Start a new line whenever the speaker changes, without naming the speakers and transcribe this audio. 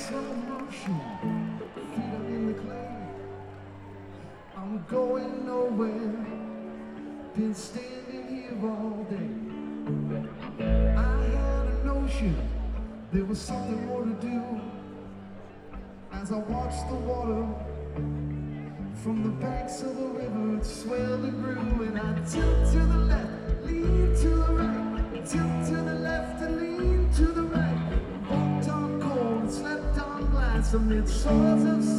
slow motion, feet are in the clay. I'm going nowhere, been standing here all day. I had a notion there was something more to do. As I watched the water from the banks of the river, it swelled and grew. And I tilt to the left, lean to the right, tilt to the left and lean to the right. Walked on coal and slept on glass amid swords of